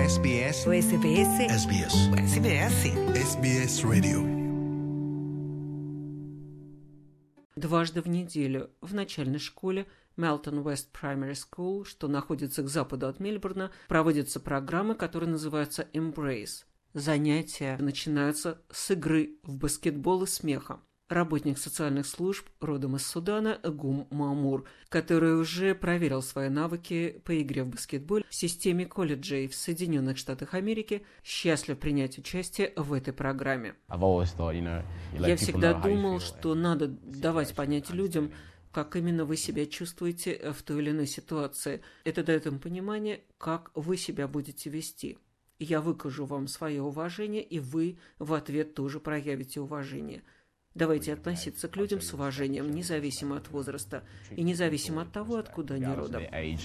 SBS Radio. Дважды в неделю в начальной школе Melton West Primary School, что находится к западу от Мельбурна, проводятся программы, которые называются Embrace. Занятия начинаются с игры в баскетбол и смеха. Работник социальных служб родом из Судана Гум Мамур, который уже проверил свои навыки по игре в баскетбол в системе колледжей в Соединенных Штатах Америки, счастлив принять участие в этой программе. Я всегда думал, что надо давать понять людям, как именно вы себя чувствуете в той или иной ситуации. Это дает им понимание, как вы себя будете вести. Я выкажу вам свое уважение, и вы в ответ тоже проявите уважение. Давайте относиться к людям с уважением, независимо от возраста и независимо от того, откуда они родом.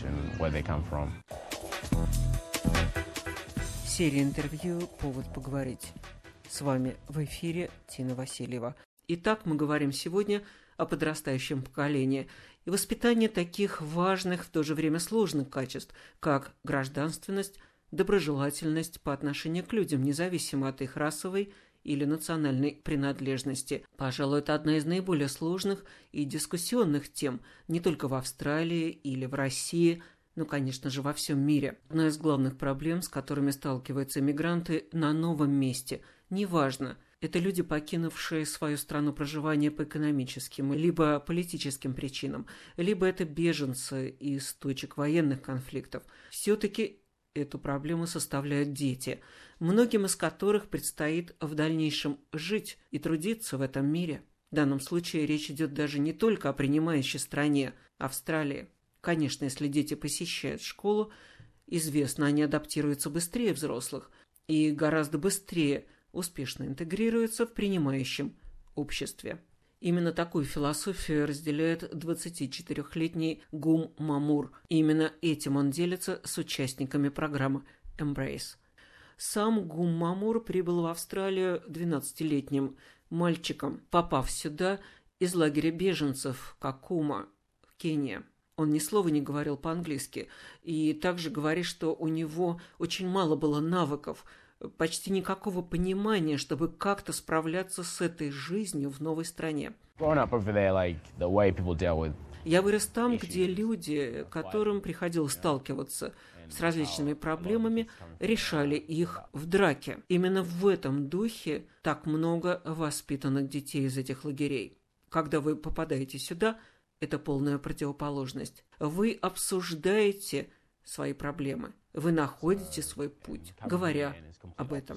Серия интервью «Повод поговорить». С вами в эфире Тина Васильева. Итак, мы говорим сегодня о подрастающем поколении и воспитании таких важных, в то же время сложных качеств, как гражданственность, доброжелательность по отношению к людям, независимо от их расовой или национальной принадлежности. Пожалуй, это одна из наиболее сложных и дискуссионных тем не только в Австралии или в России, но, конечно же, во всем мире. Одна из главных проблем, с которыми сталкиваются мигранты на новом месте, неважно, это люди, покинувшие свою страну проживания по экономическим либо политическим причинам, либо это беженцы из точек военных конфликтов. Все-таки эту проблему составляют дети, многим из которых предстоит в дальнейшем жить и трудиться в этом мире. В данном случае речь идет даже не только о принимающей стране Австралии. Конечно, если дети посещают школу, известно, они адаптируются быстрее взрослых и гораздо быстрее успешно интегрируются в принимающем обществе. Именно такую философию разделяет 24-летний Гум Мамур. И именно этим он делится с участниками программы Embrace. Сам Гум Мамур прибыл в Австралию 12-летним мальчиком, попав сюда из лагеря беженцев Какума в Кении. Он ни слова не говорил по-английски и также говорит, что у него очень мало было навыков, почти никакого понимания, чтобы как-то справляться с этой жизнью в новой стране. Я вырос там, где люди, которым приходилось сталкиваться с различными проблемами, решали их в драке. Именно в этом духе так много воспитанных детей из этих лагерей. Когда вы попадаете сюда, это полная противоположность. Вы обсуждаете свои проблемы. Вы находите свой путь, говоря об этом.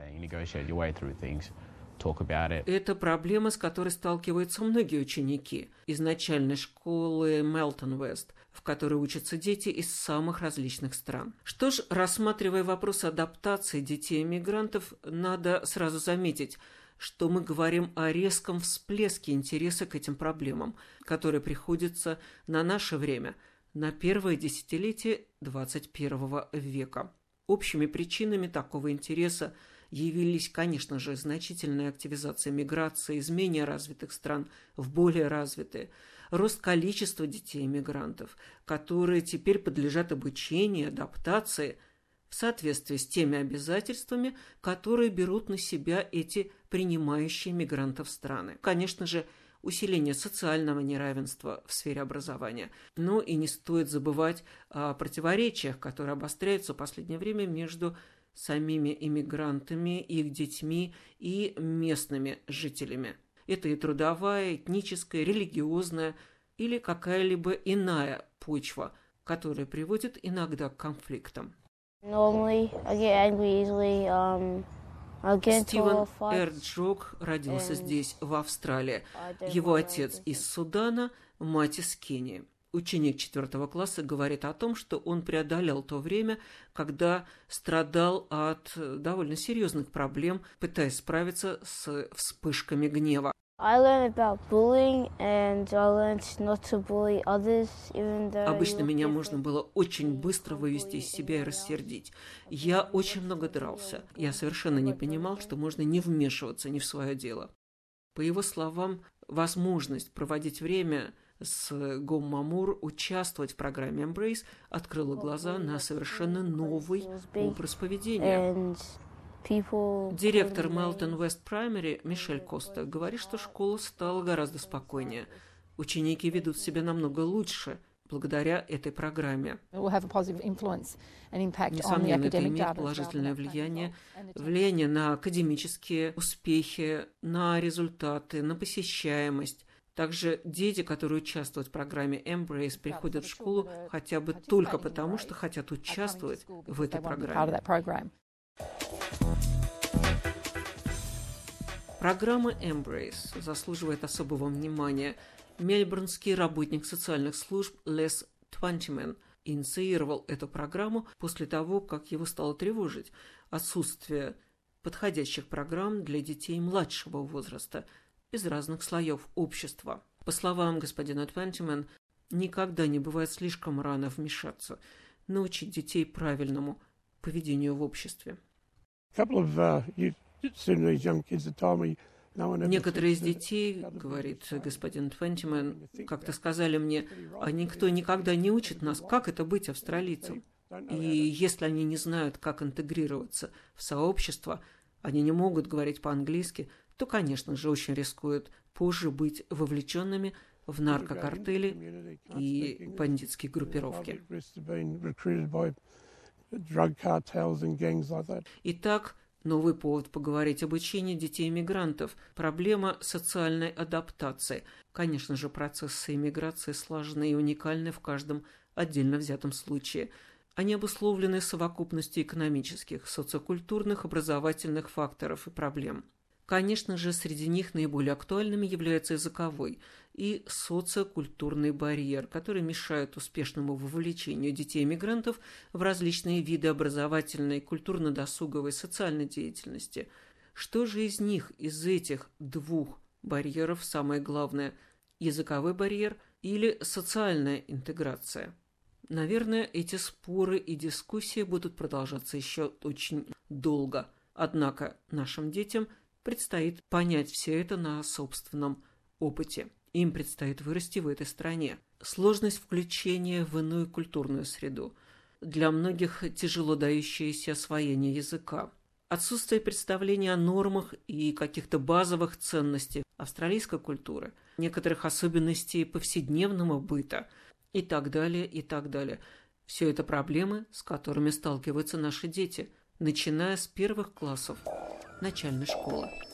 Это проблема, с которой сталкиваются многие ученики из начальной школы Melton West, в которой учатся дети из самых различных стран. Что ж, рассматривая вопрос адаптации детей-мигрантов, надо сразу заметить, что мы говорим о резком всплеске интереса к этим проблемам, который приходится на наше время, на первое десятилетие 21 века. Общими причинами такого интереса явились, конечно же, значительная активизация миграции из менее развитых стран в более развитые, рост количества детей-мигрантов, которые теперь подлежат обучению, адаптации в соответствии с теми обязательствами, которые берут на себя эти принимающие мигрантов страны. Конечно же, усиление социального неравенства в сфере образования. Но и не стоит забывать о противоречиях, которые обостряются в последнее время между самими иммигрантами, их детьми и местными жителями. Это и трудовая, этническая, религиозная или какая-либо иная почва, которая приводит иногда к конфликтам. Стивен Эрджок родился здесь, в Австралии. Его отец из Судана, мать из Кении. Ученик 4 класса говорит о том, что он преодолел то время, когда страдал от довольно серьезных проблем, пытаясь справиться с вспышками гнева. Обычно меня можно было очень быстро вывести из себя и рассердить. Я очень много дрался. Я совершенно не понимал, что можно не вмешиваться не в свое дело. По его словам, возможность проводить время с Гомма Мур участвовать в программе Embrace открыла глаза на совершенно новый образ поведения. Директор Мелтон Вест Праймери Мишель Коста говорит, что школа стала гораздо спокойнее. Ученики ведут себя намного лучше благодаря этой программе. Несомненно, это имеет положительное влияние на академические успехи, на результаты, на посещаемость. Также дети, которые участвуют в программе Embrace, приходят в школу хотя бы только потому, что хотят участвовать в этой программе. Программа Embrace заслуживает особого внимания. Мельбурнский работник социальных служб Лес Твантимен инициировал эту программу после того, как его стало тревожить отсутствие подходящих программ для детей младшего возраста из разных слоев общества. По словам господина Твантимен, никогда не бывает слишком рано вмешаться, научить детей правильному поведению в обществе. Некоторые из детей, говорит господин Твентимен, как-то сказали мне, а никто никогда не учит нас, как это быть австралийцем. И если они не знают, как интегрироваться в сообщество, они не могут говорить по-английски, то, конечно же, очень рискуют позже быть вовлеченными в наркокартели и бандитские группировки. Итак, новый повод поговорить об учении детей-мигрантов. Проблема социальной адаптации. Конечно же, процессы иммиграции сложны и уникальны в каждом отдельно взятом случае. Они обусловлены совокупностью экономических, социокультурных, образовательных факторов и проблем. Конечно же, среди них наиболее актуальными является языковой и социокультурный барьер, который мешает успешному вовлечению детей-мигрантов в различные виды образовательной, культурно-досуговой, социальной деятельности. Что же из них, из этих двух барьеров, самое главное – языковой барьер или социальная интеграция? Наверное, эти споры и дискуссии будут продолжаться еще очень долго. Однако нашим детям предстоит понять все это на собственном опыте. Им предстоит вырасти в этой стране. Сложность включения в иную культурную среду. Для многих тяжело дающееся освоение языка. Отсутствие представления о нормах и каких-то базовых ценностей австралийской культуры. Некоторых особенностей повседневного быта. И так далее, и так далее. Все это проблемы, с которыми сталкиваются наши дети, начиная с первых классов начальной школы.